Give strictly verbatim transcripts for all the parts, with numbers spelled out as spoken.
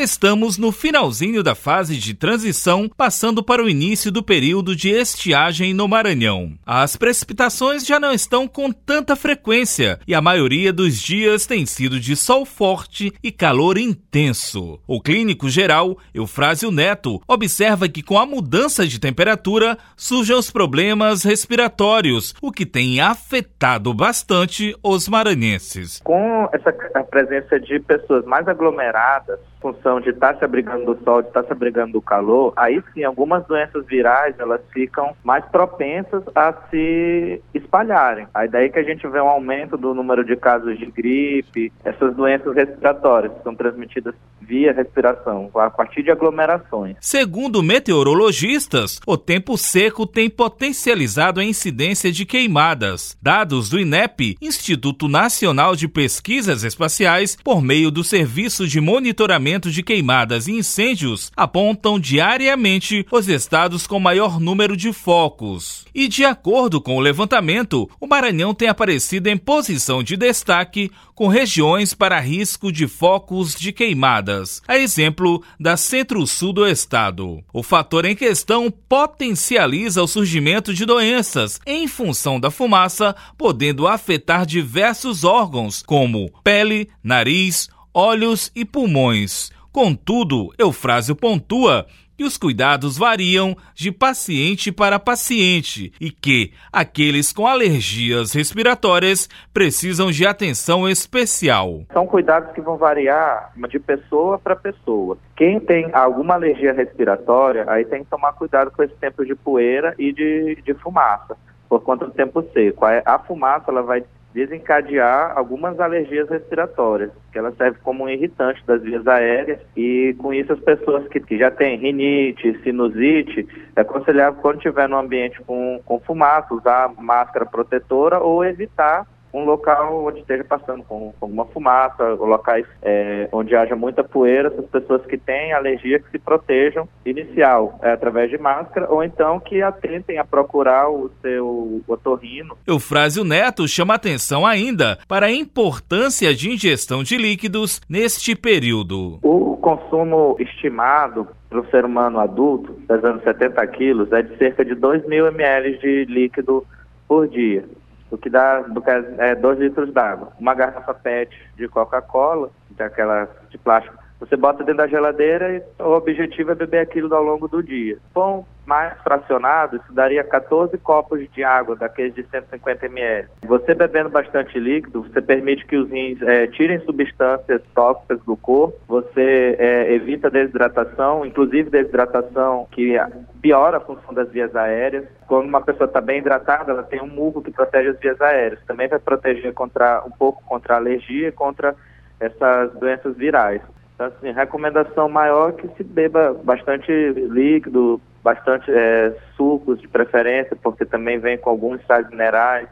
Estamos no finalzinho da fase de transição, passando para o início do período de estiagem no Maranhão. As precipitações já não estão com tanta frequência e a maioria dos dias tem sido de sol forte e calor intenso. O clínico geral, Eufrásio Neto, observa que com a mudança de temperatura surgem os problemas respiratórios, o que tem afetado bastante os maranhenses. Com essa a presença de pessoas mais aglomeradas, em função de estar se abrigando do sol, de estar se abrigando do calor, aí sim, algumas doenças virais, elas ficam mais propensas a se espalharem. Aí daí que a gente vê um aumento do número de casos de gripe, essas doenças respiratórias que são transmitidas via respiração, a partir de aglomerações. Segundo meteorologistas, o tempo seco tem potencializado a incidência de queimadas. Dados do INEP, Instituto Nacional de Pesquisas Espaciais, por meio do Serviço de Monitoramento de Queimadas e Incêndios, apontam diariamente os estados com maior número de focos. E de acordo com o levantamento, o Maranhão tem aparecido em posição de destaque com regiões para risco de focos de queimadas, a exemplo da centro-sul do estado. O fator em questão potencializa o surgimento de doenças em função da fumaça, podendo afetar diversos órgãos, como pele, nariz, olhos e pulmões. Contudo, Eufrásio pontua que os cuidados variam de paciente para paciente e que aqueles com alergias respiratórias precisam de atenção especial. São cuidados que vão variar de pessoa para pessoa. Quem tem alguma alergia respiratória, aí tem que tomar cuidado com esse tempo de poeira e de, de fumaça, por conta do tempo seco. A fumaça ela vai desencadear algumas alergias respiratórias, que ela serve como um irritante das vias aéreas, e com isso as pessoas que, que já têm rinite, sinusite, é aconselhável quando estiver no ambiente com, com fumaça, usar máscara protetora ou evitar um local onde esteja passando com, com alguma fumaça, locais é, onde haja muita poeira. Essas pessoas que têm alergia que se protejam inicial, é, através de máscara, ou então que atentem a procurar o seu otorrino. Eufrásio Neto chama atenção ainda para a importância de ingestão de líquidos neste período. O consumo estimado para o ser humano adulto, pesando setenta quilos, é de cerca de dois mil mililitros de líquido por dia, o que dá é, dois litros d'água. Uma garrafa P E T de Coca-Cola, daquela de plástico, você bota dentro da geladeira e o objetivo é beber aquilo ao longo do dia. Bom, mais fracionado, isso daria catorze copos de água, daqueles de cento e cinquenta mililitros. Você bebendo bastante líquido, você permite que os rins é, tirem substâncias tóxicas do corpo, você é, evita desidratação, inclusive desidratação que piora a função das vias aéreas. Quando uma pessoa está bem hidratada, ela tem um muco que protege as vias aéreas. Também vai proteger contra, um pouco contra a alergia e contra essas doenças virais. Então, assim, recomendação maior é que se beba bastante líquido, bastante é, sucos de preferência, porque também vem com alguns sais minerais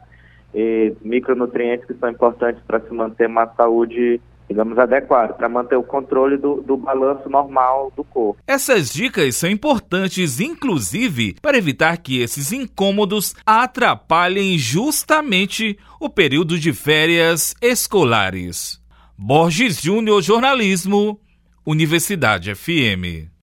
e micronutrientes que são importantes para se manter uma saúde, digamos, adequada, para manter o controle do, do balanço normal do corpo. Essas dicas são importantes, inclusive, para evitar que esses incômodos atrapalhem justamente o período de férias escolares. Borges Júnior, Jornalismo, Universidade F M.